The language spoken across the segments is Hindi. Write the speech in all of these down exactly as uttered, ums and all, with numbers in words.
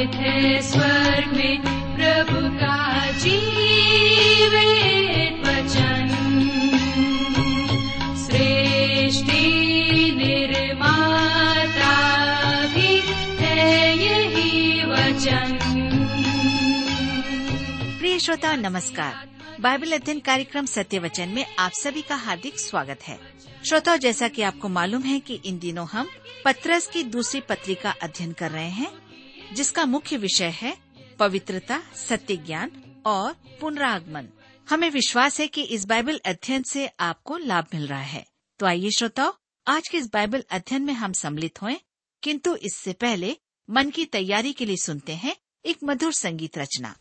स्थित है स्वर्ग में प्रभु का जीवित वचन। सृष्टि निर्माता भी है यही वचन। प्रिय श्रोता नमस्कार। बाइबल अध्ययन कार्यक्रम सत्य वचन में आप सभी का हार्दिक स्वागत है। श्रोताओ, जैसा कि आपको मालूम है कि इन दिनों हम पत्रस की दूसरी पत्री का अध्ययन कर रहे हैं, जिसका मुख्य विषय है पवित्रता, सत्य ज्ञान और पुनरागमन। हमें विश्वास है कि इस बाइबल अध्ययन से आपको लाभ मिल रहा है। तो आइए श्रोताओ, आज के इस बाइबल अध्ययन में हम सम्मिलित हों, किंतु इससे पहले मन की तैयारी के लिए सुनते हैं एक मधुर संगीत रचना।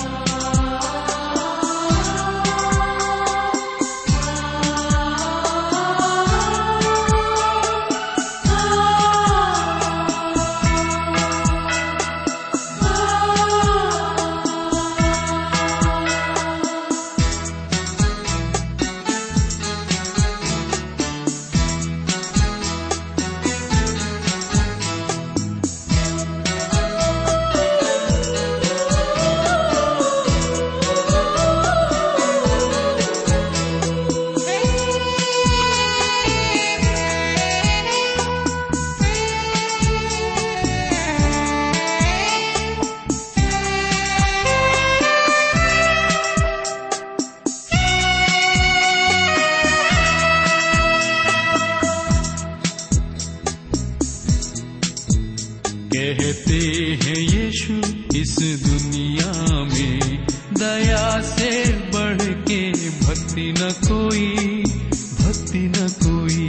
कहते हैं यीशु इस दुनिया में दया से बढ़ के भक्ति न कोई, भक्ति न कोई।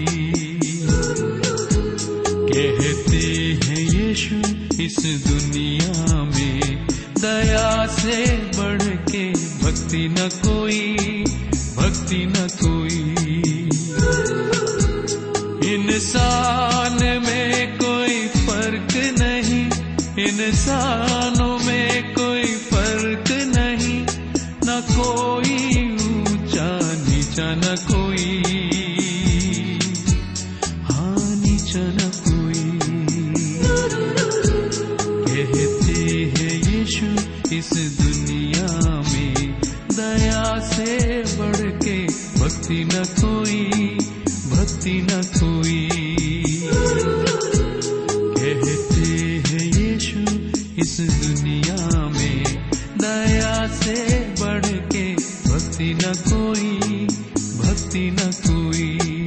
कहते हैं यीशु इस दुनिया में दया से बढ़ के भक्ति न कोई, भक्ति न कोई। इंसान में कोई फर्क नहीं, इंसानों में कोई फर्क नहीं, न कोई ऊंचा नीचा न कोई, हाँ नीचा न कोई। कहते हैं यीशु इस दुनिया में दया से बढ़ के भक्ति न कोई, भक्ति न कोई। कहते हैं यीशु इस दुनिया में दया से बढ़ के भक्ति न कोई, भक्ति न कोई।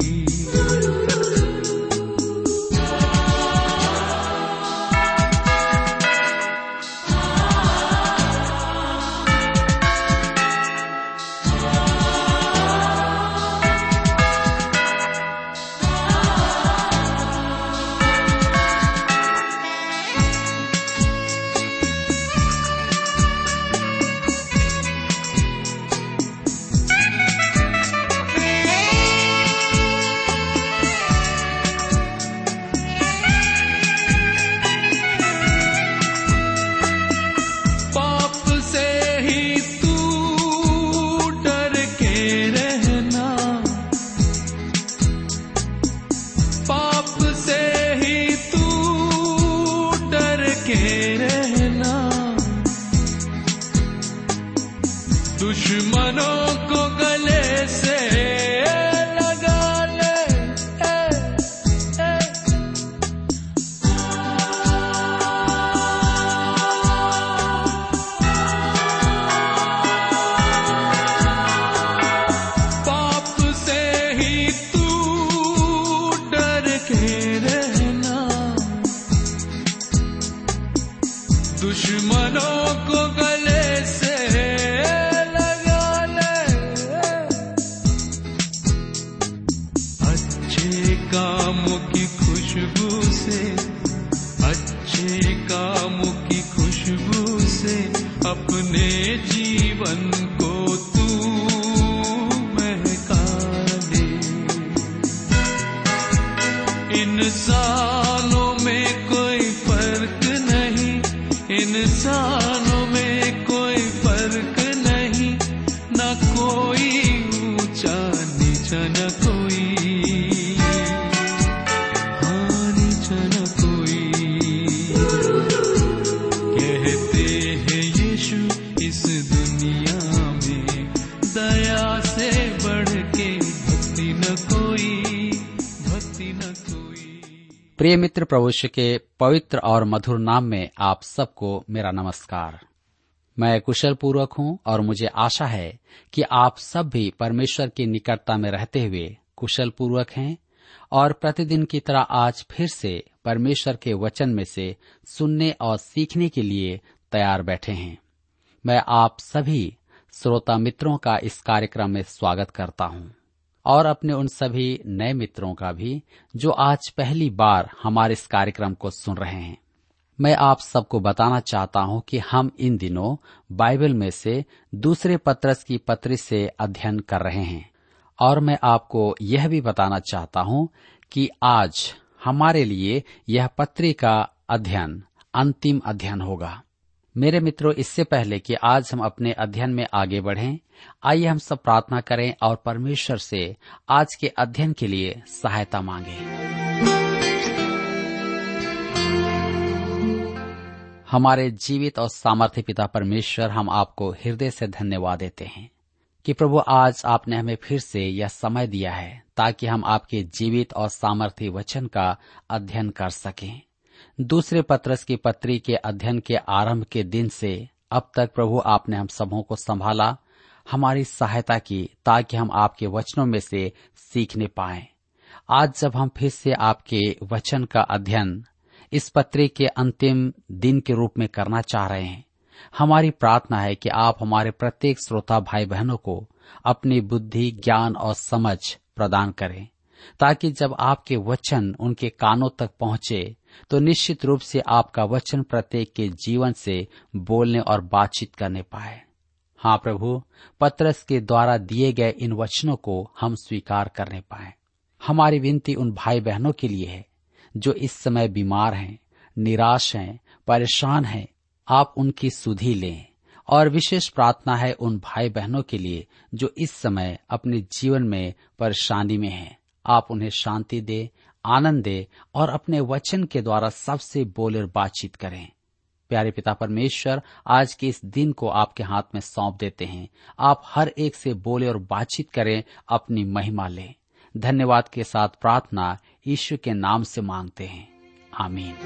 दुश्मनों को गले से लगा ले, ए, ए। पाप से ही तू डर के रहना, दुश्मनों को गले से कामों की खुशबू से, अच्छे कामों की खुशबू से अपने जीवन को तू महका ले। इंसानों में कोई फर्क नहीं, इंसानों में कोई फर्क नहीं, न कोई ऊंचा नीचा न कोई, हाँ नीचा न कोई। प्रिय मित्र, प्रभु यीशु के पवित्र और मधुर नाम में आप सबको मेरा नमस्कार। मैं कुशल पूर्वक हूँ और मुझे आशा है कि आप सब भी परमेश्वर की निकटता में रहते हुए कुशल पूर्वक हैं और प्रतिदिन की तरह आज फिर से परमेश्वर के वचन में से सुनने और सीखने के लिए तैयार बैठे हैं। मैं आप सभी श्रोता मित्रों का इस कार्यक्रम में स्वागत करता हूँ और अपने उन सभी नए मित्रों का भी जो आज पहली बार हमारे इस कार्यक्रम को सुन रहे हैं। मैं आप सबको बताना चाहता हूं कि हम इन दिनों बाइबल में से दूसरे पत्रस की पत्री से अध्ययन कर रहे हैं और मैं आपको यह भी बताना चाहता हूं कि आज हमारे लिए यह पत्री का अध्ययन अंतिम अध्ययन होगा। मेरे मित्रों, इससे पहले कि आज हम अपने अध्ययन में आगे बढ़ें, आइए हम सब प्रार्थना करें और परमेश्वर से आज के अध्ययन के लिए सहायता मांगें। हमारे जीवित और सामर्थ्य पिता परमेश्वर, हम आपको हृदय से धन्यवाद देते हैं कि प्रभु आज आपने हमें फिर से यह समय दिया है ताकि हम आपके जीवित और सामर्थ्य वचन का अध्ययन कर सकें। दूसरे पत्रस की पत्री के अध्ययन के आरंभ के दिन से अब तक प्रभु आपने हम सबों को संभाला, हमारी सहायता की ताकि हम आपके वचनों में से सीखने पाएं। आज जब हम फिर से आपके वचन का अध्ययन इस पत्री के अंतिम दिन के रूप में करना चाह रहे हैं, हमारी प्रार्थना है कि आप हमारे प्रत्येक श्रोता भाई बहनों को अपनी बुद्धि, ज्ञान और समझ प्रदान करें ताकि जब आपके वचन उनके कानों तक पहुंचे तो निश्चित रूप से आपका वचन प्रत्येक के जीवन से बोलने और बातचीत करने पाए। हाँ प्रभु, पत्रस के द्वारा दिए गए इन वचनों को हम स्वीकार करने पाए। हमारी विनती उन भाई बहनों के लिए है जो इस समय बीमार हैं, निराश हैं, परेशान हैं। आप उनकी सुधि लें और विशेष प्रार्थना है उन भाई बहनों के लिए जो इस समय अपने जीवन में परेशानी में हैं। आप उन्हें शांति दे, आनंद दे और अपने वचन के द्वारा सबसे बोले और बातचीत करें। प्यारे पिता परमेश्वर, आज के इस दिन को आपके हाथ में सौंप देते हैं। आप हर एक से बोले और बातचीत करें, अपनी महिमा लें। धन्यवाद के साथ प्रार्थना यीशु के नाम से मांगते हैं, आमीन।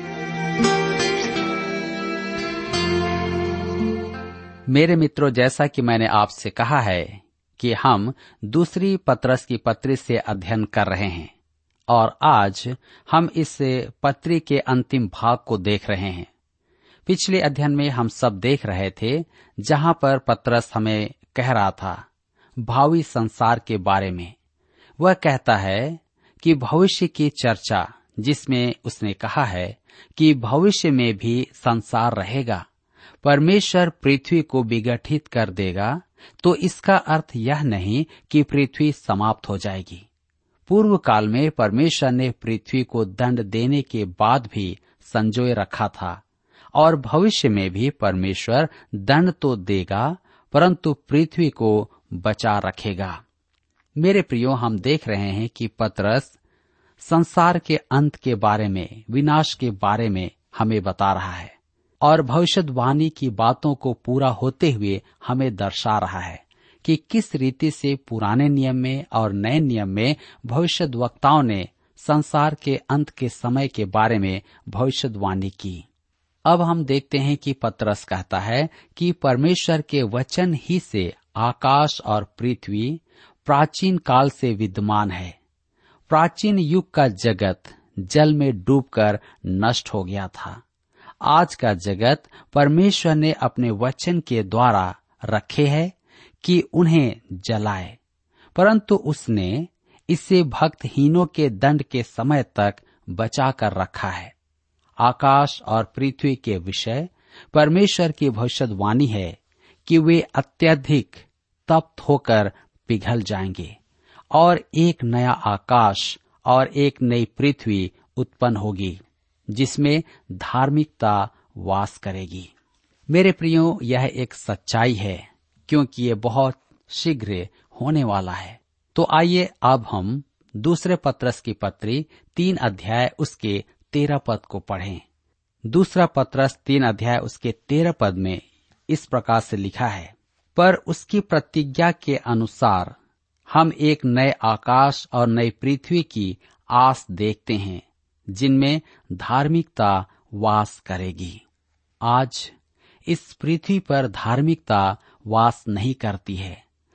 मेरे मित्रों, जैसा कि मैंने आपसे कहा है कि हम दूसरी पत्रस की पत्री से अध्ययन कर रहे हैं और आज हम इस पत्री के अंतिम भाग को देख रहे हैं। पिछले अध्ययन में हम सब देख रहे थे जहां पर पत्रस हमें कह रहा था भावी संसार के बारे में। वह कहता है कि भविष्य की चर्चा, जिसमें उसने कहा है कि भविष्य में भी संसार रहेगा, परमेश्वर पृथ्वी को विघटित कर देगा, तो इसका अर्थ यह नहीं कि पृथ्वी समाप्त हो जाएगी। पूर्व काल में परमेश्वर ने पृथ्वी को दंड देने के बाद भी संजोए रखा था और भविष्य में भी परमेश्वर दंड तो देगा परंतु पृथ्वी को बचा रखेगा। मेरे प्रियो, हम देख रहे हैं कि पत्रस संसार के अंत के बारे में, विनाश के बारे में हमें बता रहा है और भविष्यवाणी की बातों को पूरा होते हुए हमें दर्शा रहा है कि किस रीति से पुराने नियम में और नए नियम में भविष्यद्वक्ताओं ने संसार के अंत के समय के बारे में भविष्यवाणी की। अब हम देखते हैं कि पत्रस कहता है कि परमेश्वर के वचन ही से आकाश और पृथ्वी प्राचीन काल से विद्यमान है। प्राचीन युग का जगत जल में डूबकर नष्ट हो गया था। आज का जगत परमेश्वर ने अपने वचन के द्वारा रखे है कि उन्हें जलाए, परंतु उसने इसे भक्तहीनों के दंड के समय तक बचा कर रखा है। आकाश और पृथ्वी के विषय परमेश्वर की भविष्यवाणी है कि वे अत्यधिक तप्त होकर पिघल जाएंगे और एक नया आकाश और एक नई पृथ्वी उत्पन्न होगी जिसमें धार्मिकता वास करेगी। मेरे प्रियो, यह एक सच्चाई है क्योंकि ये बहुत शीघ्र होने वाला है। तो आइए अब हम दूसरे पत्रस की पत्री तीन अध्याय उसके तेरह पद को पढ़ें। दूसरा पत्रस तीन अध्याय उसके तेरह पद में इस प्रकार से लिखा है, पर उसकी प्रतिज्ञा के अनुसार हम एक नए आकाश और नई पृथ्वी की आस देखते हैं जिनमें धार्मिकता वास करेगी। आज इस पृथ्वी पर धार्मिकता वास नहीं करती है।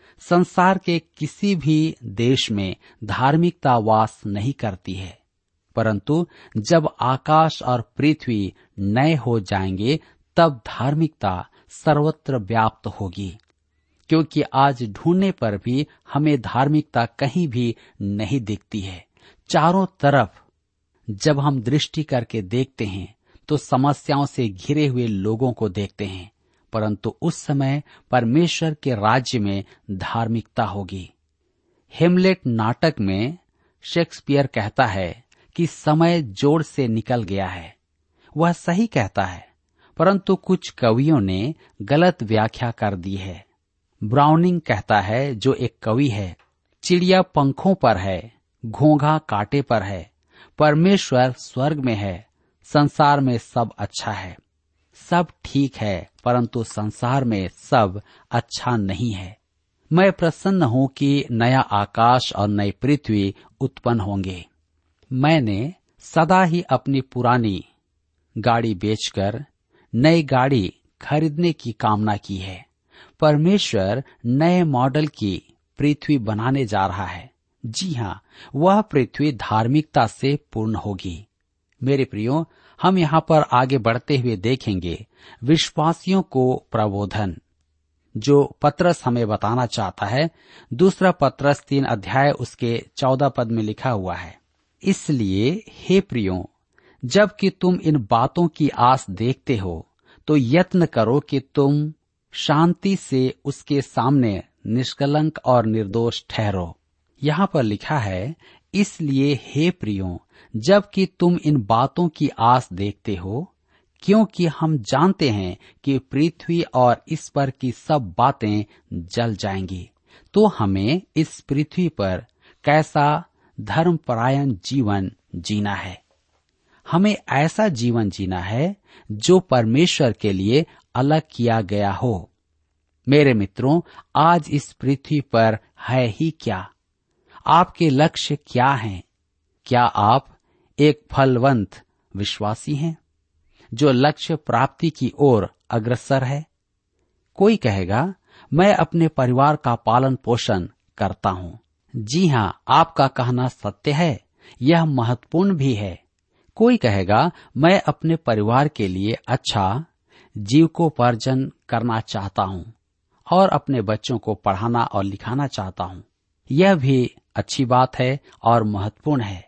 संसार के किसी भी देश में धार्मिकता वास नहीं करती है, परंतु जब आकाश और पृथ्वी नए हो जाएंगे तब धार्मिकता सर्वत्र व्याप्त होगी, क्योंकि आज ढूंढने पर भी हमें धार्मिकता कहीं भी नहीं दिखती है। चारों तरफ जब हम दृष्टि करके देखते हैं तो समस्याओं से घिरे हुए लोगों को देखते हैं, परंतु उस समय परमेश्वर के राज्य में धार्मिकता होगी। हेमलेट नाटक में शेक्सपियर कहता है कि समय जोड़ से निकल गया है। वह सही कहता है, परंतु कुछ कवियों ने गलत व्याख्या कर दी है। ब्राउनिंग कहता है, जो एक कवि है, चिड़िया पंखों पर है, घोंघा कांटे पर है, परमेश्वर स्वर्ग में है, संसार में सब अच्छा है। सब ठीक है, परंतु संसार में सब अच्छा नहीं है। मैं प्रसन्न हूं कि नया आकाश और नई पृथ्वी उत्पन्न होंगे। मैंने सदा ही अपनी पुरानी गाड़ी बेचकर नई गाड़ी खरीदने की कामना की है। परमेश्वर नए मॉडल की पृथ्वी बनाने जा रहा है। जी हाँ, वह पृथ्वी धार्मिकता से पूर्ण होगी। मेरे प्रियो, हम यहाँ पर आगे बढ़ते हुए देखेंगे विश्वासियों को प्रबोधन, जो पत्रस हमें बताना चाहता है। दूसरा पत्रस तीन अध्याय उसके चौदह पद में लिखा हुआ है, इसलिए हे प्रियो, जबकि तुम इन बातों की आस देखते हो तो यत्न करो कि तुम शांति से उसके सामने निष्कलंक और निर्दोष ठहरो। यहाँ पर लिखा है, इसलिए हे प्रियो, जबकि तुम इन बातों की आस देखते हो, क्योंकि हम जानते हैं कि पृथ्वी और इस पर की सब बातें जल जाएंगी। तो हमें इस पृथ्वी पर कैसा धर्मपरायण जीवन जीना है। हमें ऐसा जीवन जीना है जो परमेश्वर के लिए अलग किया गया हो। मेरे मित्रों, आज इस पृथ्वी पर है ही क्या? आपके लक्ष्य क्या हैं? क्या आप एक फलवंत विश्वासी हैं जो लक्ष्य प्राप्ति की ओर अग्रसर है? कोई कहेगा, मैं अपने परिवार का पालन पोषण करता हूँ। जी हाँ, आपका कहना सत्य है, यह महत्वपूर्ण भी है। कोई कहेगा, मैं अपने परिवार के लिए अच्छा जीविकोपार्जन करना चाहता हूँ और अपने बच्चों को पढ़ाना और लिखाना चाहता हूँ। यह भी अच्छी बात है और महत्वपूर्ण है।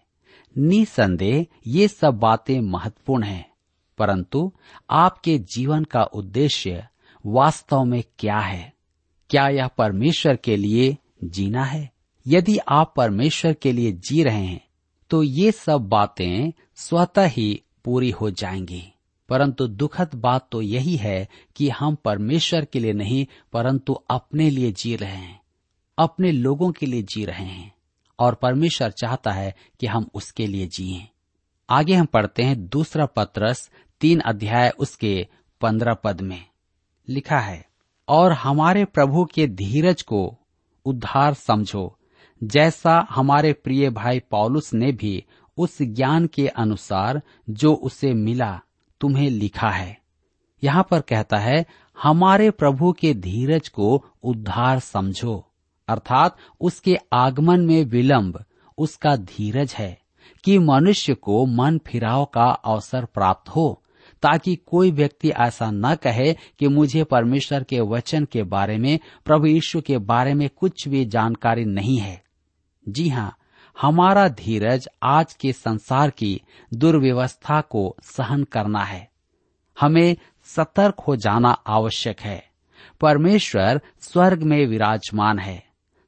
निसंदेह ये सब बातें महत्वपूर्ण हैं, परंतु आपके जीवन का उद्देश्य वास्तव में क्या है? क्या यह परमेश्वर के लिए जीना है? यदि आप परमेश्वर के लिए जी रहे हैं तो ये सब बातें स्वतः ही पूरी हो जाएंगी। परंतु दुखद बात तो यही है कि हम परमेश्वर के लिए नहीं, परंतु अपने लिए जी रहे हैं, अपने लोगों के लिए जी रहे हैं, और परमेश्वर चाहता है कि हम उसके लिए जिएं। आगे हम पढ़ते हैं दूसरा पत्रस तीन अध्याय उसके पंद्रह पद में लिखा है, और हमारे प्रभु के धीरज को उद्धार समझो, जैसा हमारे प्रिय भाई पौलुस ने भी उस ज्ञान के अनुसार जो उसे मिला तुम्हें लिखा है। यहाँ पर कहता है, हमारे प्रभु के धीरज को उद्धार समझो, अर्थात उसके आगमन में विलंब उसका धीरज है कि मनुष्य को मन फिराव का अवसर प्राप्त हो, ताकि कोई व्यक्ति ऐसा न कहे कि मुझे परमेश्वर के वचन के बारे में, प्रभु यीशु के बारे में कुछ भी जानकारी नहीं है। जी हाँ, हमारा धीरज आज के संसार की दुर्व्यवस्था को सहन करना है। हमें सतर्क हो जाना आवश्यक है। परमेश्वर स्वर्ग में विराजमान है,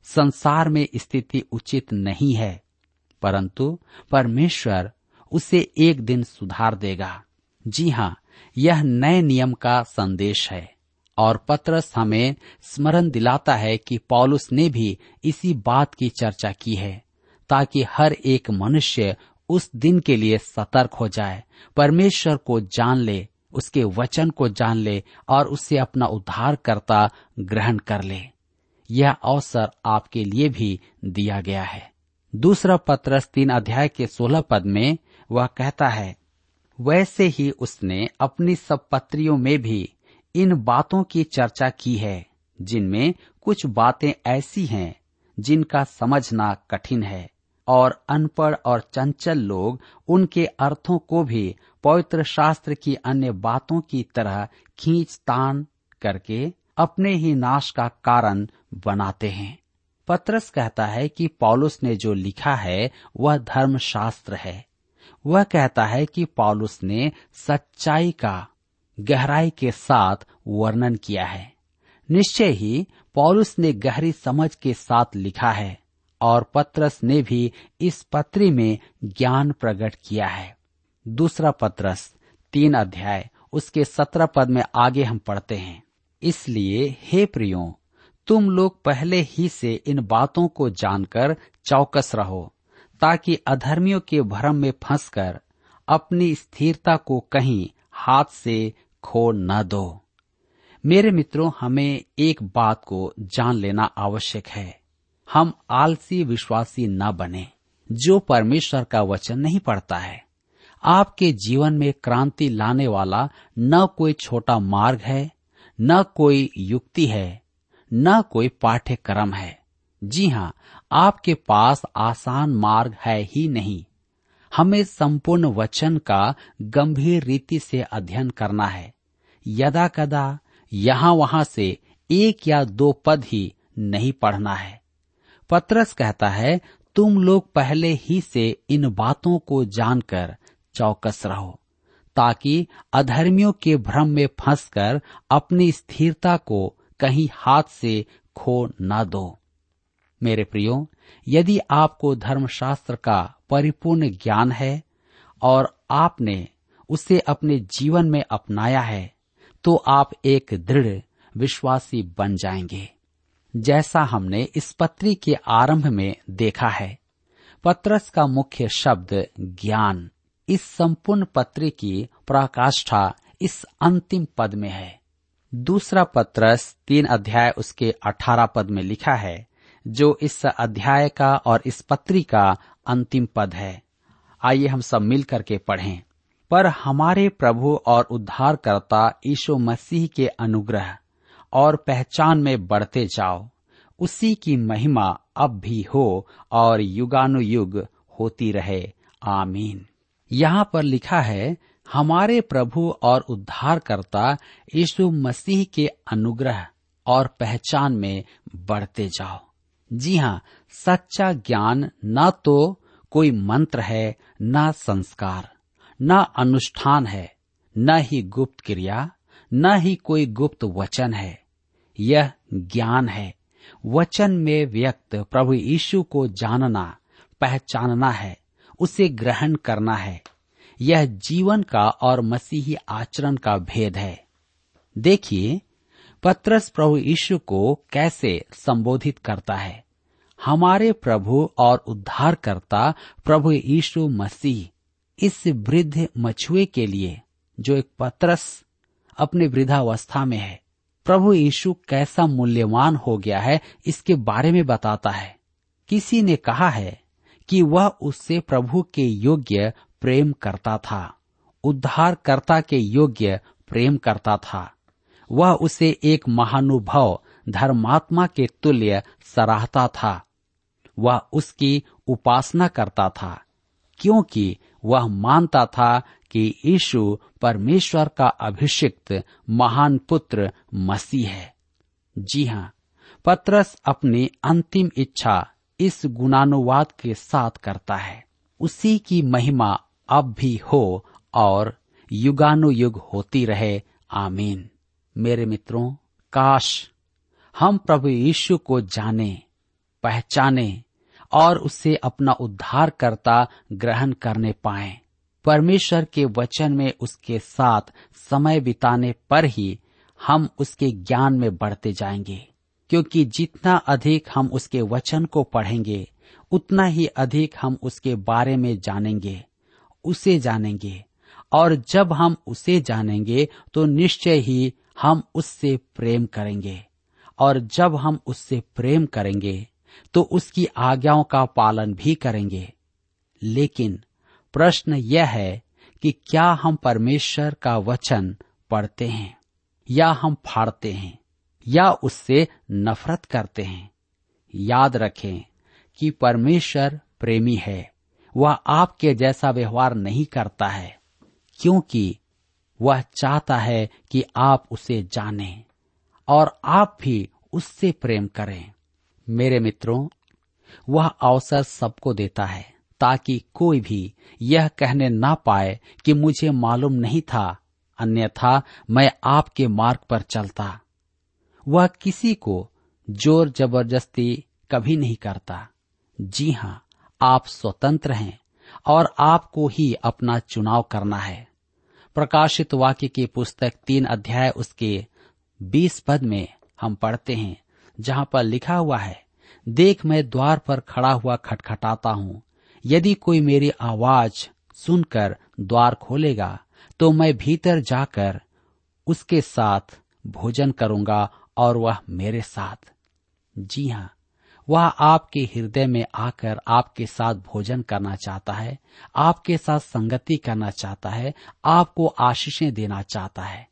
संसार में स्थिति उचित नहीं है, परंतु परमेश्वर उसे एक दिन सुधार देगा। जी हाँ, यह नए नियम का संदेश है, और पत्रस हमें स्मरण दिलाता है कि पौलुस ने भी इसी बात की चर्चा की है, ताकि हर एक मनुष्य उस दिन के लिए सतर्क हो जाए, परमेश्वर को जान ले, उसके वचन को जान ले और उससे अपना उद्धारकर्ता ग्रहण कर ले। यह अवसर आपके लिए भी दिया गया है। दूसरा पत्रस तीन अध्याय के सोलह पद में वह कहता है, वैसे ही उसने अपनी सब पत्रियों में भी इन बातों की चर्चा की है, जिनमें कुछ बातें ऐसी हैं जिनका समझना कठिन है, और अनपढ़ और चंचल लोग उनके अर्थों को भी पवित्र शास्त्र की अन्य बातों की तरह खींचतान करके अपने ही नाश का कारण बनाते हैं। पतरस कहता है कि पौलुस ने जो लिखा है वह धर्मशास्त्र है। वह कहता है कि पौलुस ने सच्चाई का गहराई के साथ वर्णन किया है। निश्चय ही पौलुस ने गहरी समझ के साथ लिखा है, और पतरस ने भी इस पत्री में ज्ञान प्रकट किया है। दूसरा पतरस तीन अध्याय उसके सत्रह पद में आगे हम पढ़ते हैं, इसलिए हे प्रियो, तुम लोग पहले ही से इन बातों को जानकर चौकस रहो, ताकि अधर्मियों के भ्रम में फंसकर अपनी स्थिरता को कहीं हाथ से खो न दो। मेरे मित्रों, हमें एक बात को जान लेना आवश्यक है। हम आलसी विश्वासी न बने जो परमेश्वर का वचन नहीं पढ़ता है। आपके जीवन में क्रांति लाने वाला न कोई छोटा मार्ग है, न कोई युक्ति है, न कोई पाठ्यक्रम है। जी हाँ, आपके पास आसान मार्ग है ही नहीं। हमें संपूर्ण वचन का गंभीर रीति से अध्ययन करना है। यदा कदा यहाँ वहां से एक या दो पद ही नहीं पढ़ना है। पतरस कहता है, तुम लोग पहले ही से इन बातों को जानकर चौकस रहो, ताकि अधर्मियों के भ्रम में फंसकर अपनी स्थिरता को कहीं हाथ से खो न दो। मेरे प्रियो, यदि आपको धर्मशास्त्र का परिपूर्ण ज्ञान है और आपने उसे अपने जीवन में अपनाया है, तो आप एक दृढ़ विश्वासी बन जाएंगे। जैसा हमने इस पत्री के आरंभ में देखा है, पत्रस का मुख्य शब्द ज्ञान इस संपूर्ण पत्री की पराकाष्ठा इस अंतिम पद में है। दूसरा पत्रस तीन अध्याय उसके अठारह पद में लिखा है, जो इस अध्याय का और इस पत्री का अंतिम पद है। आइए हम सब मिल करके पढ़ें। पर हमारे प्रभु और उद्धारकर्ता यीशु मसीह के अनुग्रह और पहचान में बढ़ते जाओ। उसी की महिमा अब भी हो और युगानुयुग होती रहे। आमीन। यहाँ पर लिखा है, हमारे प्रभु और उद्धारकर्ता यीशु मसीह के अनुग्रह और पहचान में बढ़ते जाओ। जी हाँ, सच्चा ज्ञान न तो कोई मंत्र है, न संस्कार, न अनुष्ठान है, न ही गुप्त क्रिया, न ही कोई गुप्त वचन है। यह ज्ञान है, वचन में व्यक्त प्रभु यीशु को जानना, पहचानना है, उसे ग्रहण करना है। यह जीवन का और मसीही आचरण का भेद है। देखिए, पत्रस प्रभु यीशु को कैसे संबोधित करता है। हमारे प्रभु और उद्धारकर्ता प्रभु यीशु मसीह इस वृद्ध मछुए के लिए, जो एक पत्रस अपने वृद्धावस्था में है, प्रभु यीशु कैसा मूल्यवान हो गया है, इसके बारे में बताता है। किसी ने कहा है कि वह उससे प्रभु के योग्य प्रेम करता था, उद्धारकर्ता के योग्य प्रेम करता था। वह उसे एक महानुभाव धर्मात्मा के तुल्य सराहता था। वह उसकी उपासना करता था, क्योंकि वह मानता था कि यीशु परमेश्वर का अभिषिक्त महान पुत्र मसीह है। जी हाँ, पत्रस अपनी अंतिम इच्छा इस गुणानुवाद के साथ करता है, उसी की महिमा अब भी हो और युगानुयुग होती रहे। आमीन। मेरे मित्रों, काश हम प्रभु यीशु को जाने, पहचाने और उसे अपना उद्धारकर्ता ग्रहण करने पाएं। परमेश्वर के वचन में उसके साथ समय बिताने पर ही हम उसके ज्ञान में बढ़ते जाएंगे, क्योंकि जितना अधिक हम उसके वचन को पढ़ेंगे, उतना ही अधिक हम उसके बारे में जानेंगे, उसे जानेंगे। और जब हम उसे जानेंगे तो निश्चय ही हम उससे प्रेम करेंगे, और जब हम उससे प्रेम करेंगे तो उसकी आज्ञाओं का पालन भी करेंगे। लेकिन प्रश्न यह है कि क्या हम परमेश्वर का वचन पढ़ते हैं या हम फाड़ते हैं या उससे नफरत करते हैं। याद रखें कि परमेश्वर प्रेमी है। वह आपके जैसा व्यवहार नहीं करता है, क्योंकि वह चाहता है कि आप उसे जानें और आप भी उससे प्रेम करें। मेरे मित्रों, वह अवसर सबको देता है ताकि कोई भी यह कहने ना पाए कि मुझे मालूम नहीं था, अन्यथा मैं आपके मार्ग पर चलता। वह किसी को जोर जबरदस्ती कभी नहीं करता। जी हाँ, आप स्वतंत्र हैं और आपको ही अपना चुनाव करना है। प्रकाशित वाक्य की पुस्तक तीन अध्याय उसके बीस पद में हम पढ़ते हैं, जहाँ पर लिखा हुआ है, देख मैं द्वार पर खड़ा हुआ खटखटाता हूँ। यदि कोई मेरी आवाज सुनकर द्वार खोलेगा तो मैं भीतर जाकर उसके साथ भोजन करूंगा और वह मेरे साथ। जी हाँ, वह आपके हृदय में आकर आपके साथ भोजन करना चाहता है, आपके साथ संगति करना चाहता है, आपको आशीषें देना चाहता है।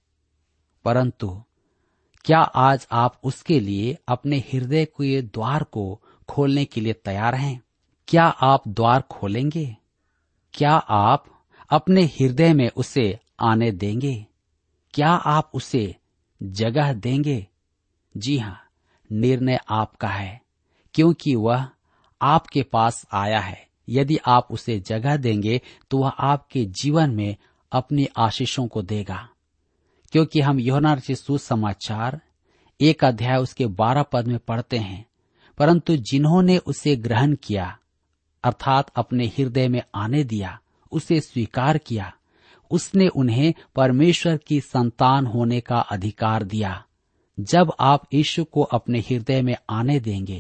परंतु क्या आज आप उसके लिए अपने हृदय के द्वार को खोलने के लिए तैयार हैं? क्या आप द्वार खोलेंगे? क्या आप अपने हृदय में उसे आने देंगे? क्या आप उसे जगह देंगे? जी हाँ, निर्णय आपका है, क्योंकि वह आपके पास आया है। यदि आप उसे जगह देंगे तो वह आपके जीवन में अपनी आशीषों को देगा। क्योंकि हम यूहन्ना रचित सुसमाचार एक अध्याय उसके बारह पद में पढ़ते हैं, परंतु जिन्होंने उसे ग्रहण किया, अर्थात अपने हृदय में आने दिया, उसे स्वीकार किया, उसने उन्हें परमेश्वर की संतान होने का अधिकार दिया। जब आप यीशु को अपने हृदय में आने देंगे,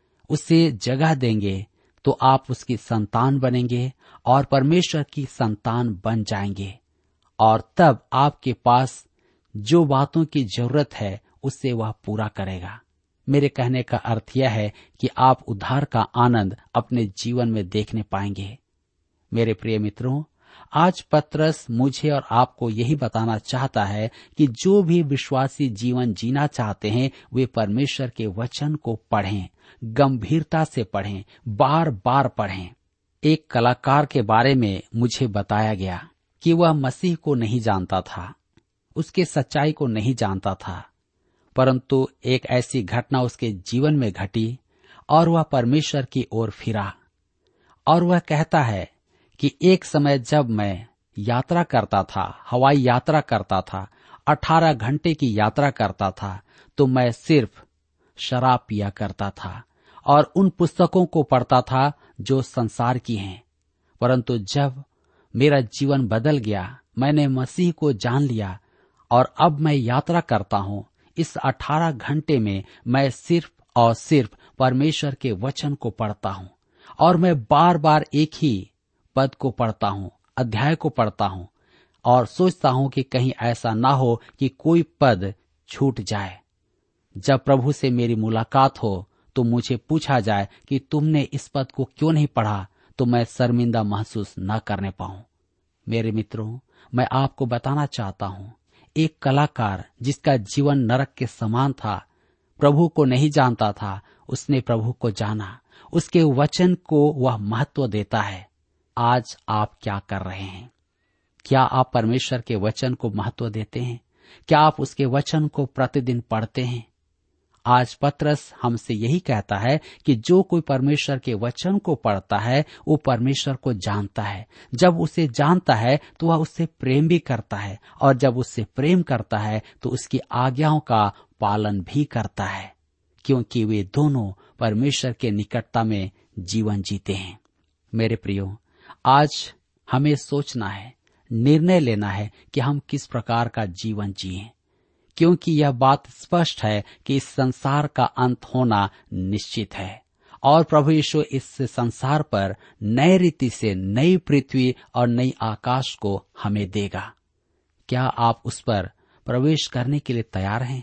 उसे जगह देंगे, तो आप उसकी संतान बनेंगे और परमेश्वर की संतान बन जाएंगे। और तब आपके पास जो बातों की जरूरत है उससे वह पूरा करेगा। मेरे कहने का अर्थ यह है कि आप उद्धार का आनंद अपने जीवन में देखने पाएंगे। मेरे प्रिय मित्रों, आज पत्रस मुझे और आपको यही बताना चाहता है कि जो भी विश्वासी जीवन जीना चाहते हैं वे परमेश्वर के वचन को पढ़ें, गंभीरता से पढ़ें, बार बार पढ़ें। एक कलाकार के बारे में मुझे बताया गया कि वह मसीह को नहीं जानता था, उसके सच्चाई को नहीं जानता था, परंतु एक ऐसी घटना उसके जीवन में घटी और वह परमेश्वर की ओर फिरा। और वह कहता है कि एक समय जब मैं यात्रा करता था, हवाई यात्रा करता था, अठारह घंटे की यात्रा करता था, तो मैं सिर्फ शराब पिया करता था और उन पुस्तकों को पढ़ता था जो संसार की हैं। परंतु जब मेरा जीवन बदल गया, मैंने मसीह को जान लिया और अब मैं यात्रा करता हूँ, इस अठारह घंटे में मैं सिर्फ और सिर्फ परमेश्वर के वचन को पढ़ता हूँ और मैं बार बार एक ही पद को पढ़ता हूँ, अध्याय को पढ़ता हूँ और सोचता हूँ कि कहीं ऐसा ना हो कि कोई पद छूट जाए। जब प्रभु से मेरी मुलाकात हो तो मुझे पूछा जाए कि तुमने इस पद को क्यों नहीं पढ़ा, तो मैं शर्मिंदा महसूस न करने पाऊं। मेरे मित्रों, मैं आपको बताना चाहता हूँ, एक कलाकार जिसका जीवन नरक के समान था, प्रभु को नहीं जानता था, उसने प्रभु को जाना, उसके वचन को वह महत्व देता है। आज आप क्या कर रहे हैं? क्या आप परमेश्वर के वचन को महत्व देते हैं? क्या आप उसके वचन को प्रतिदिन पढ़ते हैं? आज पत्रस हमसे यही कहता है कि जो कोई परमेश्वर के वचन को पढ़ता है वो परमेश्वर को जानता है। जब उसे जानता है तो वह उससे प्रेम भी करता है और जब उससे प्रेम करता है तो उसकी आज्ञाओं का पालन भी करता है, क्योंकि वे दोनों परमेश्वर के निकटता में जीवन जीते हैं। मेरे प्रियो, आज हमें सोचना है, निर्णय लेना है कि हम किस प्रकार का जीवन जिएं, क्योंकि यह बात स्पष्ट है कि इस संसार का अंत होना निश्चित है और प्रभु यीशु इस संसार पर नए रीति से नई पृथ्वी और नई आकाश को हमें देगा। क्या आप उस पर प्रवेश करने के लिए तैयार हैं?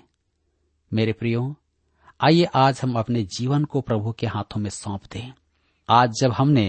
मेरे प्रियो, आइए आज हम अपने जीवन को प्रभु के हाथों में सौंप दें। आज जब हमने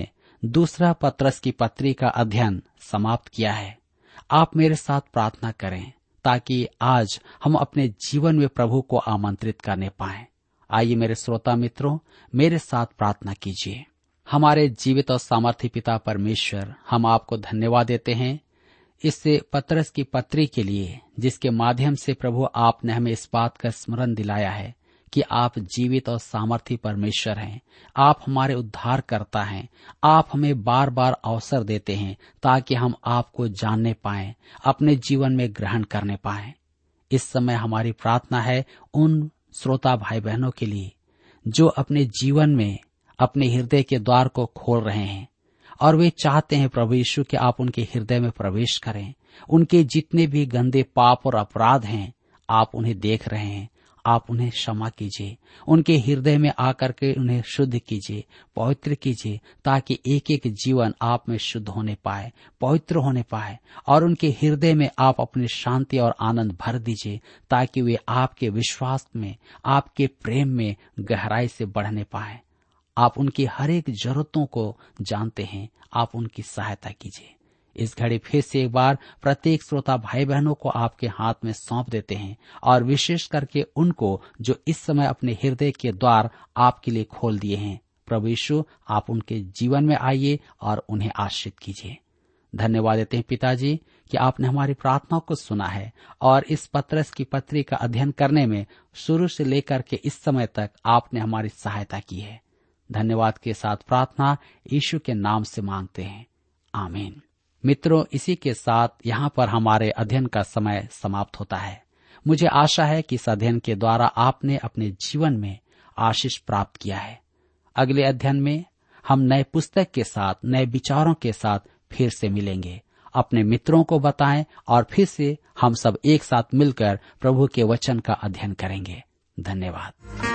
दूसरा पत्रस की पत्री का अध्ययन समाप्त किया है। आप मेरे साथ प्रार्थना करें ताकि आज हम अपने जीवन में प्रभु को आमंत्रित करने पाएं। आइए मेरे श्रोता मित्रों, मेरे साथ प्रार्थना कीजिए। हमारे जीवित और सामर्थी पिता परमेश्वर, हम आपको धन्यवाद देते हैं इस पत्रस की पत्री के लिए, जिसके माध्यम से प्रभु आपने हमें इस बात का स्मरण दिलाया है कि आप जीवित और सामर्थी परमेश्वर हैं। आप हमारे उद्धार करता हैं। आप हमें बार बार अवसर देते हैं ताकि हम आपको जानने पाएं, अपने जीवन में ग्रहण करने पाएं। इस समय हमारी प्रार्थना है उन श्रोता भाई बहनों के लिए जो अपने जीवन में अपने हृदय के द्वार को खोल रहे हैं और वे चाहते हैं प्रभु यीशु कि आप उनके हृदय में प्रवेश करें। उनके जितने भी गंदे पाप और अपराध हैं, आप उन्हें देख रहे हैं। आप उन्हें क्षमा कीजिए, उनके हृदय में आकर के उन्हें शुद्ध कीजिए, पवित्र कीजिए, ताकि एक एक जीवन आप में शुद्ध होने पाए, पवित्र होने पाए, और उनके हृदय में आप अपनी शांति और आनंद भर दीजिए, ताकि वे आपके विश्वास में, आपके प्रेम में गहराई से बढ़ने पाए। आप उनकी हर एक जरूरतों को जानते हैं। आप उनकी सहायता कीजिए। इस घड़ी फिर से एक बार प्रत्येक श्रोता भाई बहनों को आपके हाथ में सौंप देते हैं, और विशेष करके उनको जो इस समय अपने हृदय के द्वार आपके लिए खोल दिए हैं। प्रभु यीशु, आप उनके जीवन में आइए और उन्हें आशीष कीजिए। धन्यवाद देते हैं पिताजी कि आपने हमारी प्रार्थनाओं को सुना है और इस पत्रस की पत्री का अध्ययन करने में शुरू से लेकर के इस समय तक आपने हमारी सहायता की है। धन्यवाद के साथ प्रार्थना यीशु के नाम से मांगते हैं, आमीन। मित्रों, इसी के साथ यहाँ पर हमारे अध्ययन का समय समाप्त होता है। मुझे आशा है कि इस अध्ययन के द्वारा आपने अपने जीवन में आशीष प्राप्त किया है। अगले अध्ययन में हम नए पुस्तक के साथ, नए विचारों के साथ फिर से मिलेंगे। अपने मित्रों को बताएं और फिर से हम सब एक साथ मिलकर प्रभु के वचन का अध्ययन करेंगे। धन्यवाद।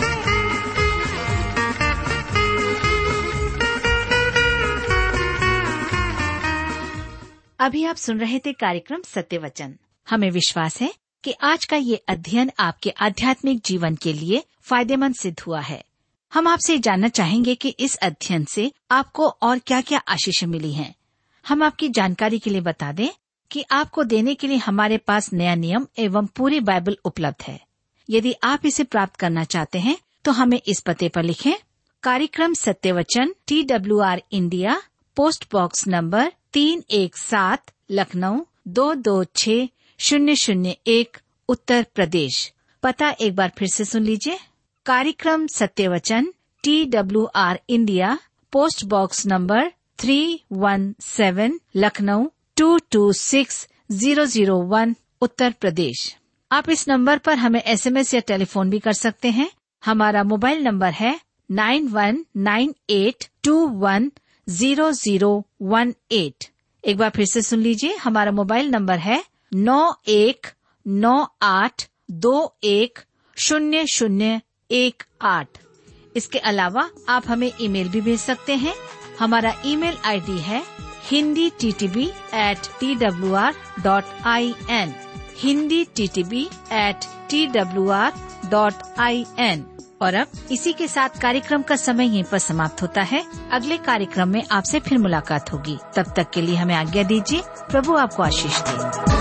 अभी आप सुन रहे थे कार्यक्रम सत्य वचन। हमें विश्वास है कि आज का ये अध्ययन आपके आध्यात्मिक जीवन के लिए फायदेमंद सिद्ध हुआ है। हम आपसे जानना चाहेंगे कि इस अध्ययन से आपको और क्या क्या आशीष मिली हैं। हम आपकी जानकारी के लिए बता दें कि आपको देने के लिए हमारे पास नया नियम एवं पूरी बाइबल उपलब्ध है। यदि आप इसे प्राप्त करना चाहते हैं तो हमें इस पते पर लिखें। कार्यक्रम सत्य वचन, T W R India, post box number तीन एक सात, लखनऊ दो दो छः शून्य शून्य एक, उत्तर प्रदेश। पता एक बार फिर से सुन लीजिए। कार्यक्रम सत्य वचन, T W R India, post box number three one seven, Lucknow two two six zero zero one, Uttar Pradesh. आप इस नंबर पर हमें एसएमएस या टेलीफोन भी कर सकते हैं। हमारा मोबाइल नंबर है nine one nine eight two one zero zero one eight. एक बार फिर से सुन लीजिए। हमारा मोबाइल नंबर है नौ एक नौ आठ दो एक शून्य शून्य एक आठ। इसके अलावा आप हमें ईमेल भी भेज सकते हैं। हमारा ईमेल आईडी है Hindi T T B at T W R dot I N, Hindi T T B at T W R dot I N. और अब इसी के साथ कार्यक्रम का समय यहीं पर समाप्त होता है। अगले कार्यक्रम में आपसे फिर मुलाकात होगी। तब तक के लिए हमें आज्ञा दीजिए। प्रभु आपको आशीष दे।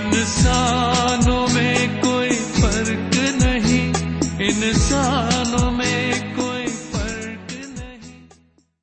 इंसानों में कोई फर्क नहीं, इंसानों